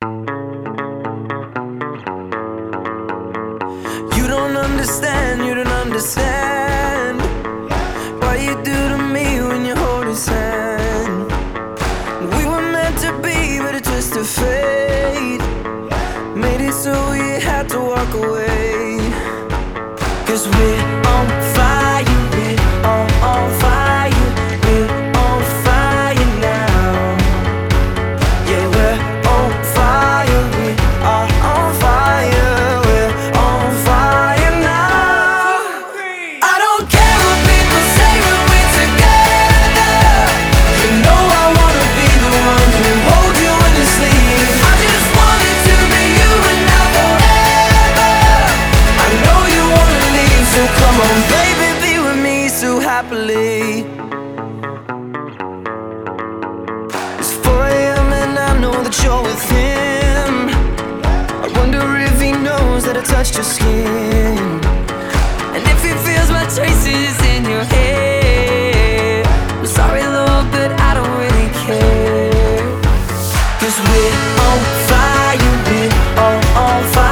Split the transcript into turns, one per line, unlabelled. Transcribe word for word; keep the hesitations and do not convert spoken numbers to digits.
You don't understand, you don't understand what you do to me when you hold his hand. We were meant to be, but it just a fate made it so we had to walk away. Cause we're on fire, we're on, on fire, we're on fire now. Yeah, we're on fire, we are on fire, we're on fire now. I don't care what people say when we're together. You know I wanna be the one who holds you in your sleep. I just want it to be you and now forever. I know you wanna leave, so come on baby, be with me so happily. It's four a m and I know that you're with him. I wonder if he knows that I touched your skin, and if he feels my traces in your hair. I'm sorry Lord, but I don't really care. Cause we're on fire, we're on, on fire.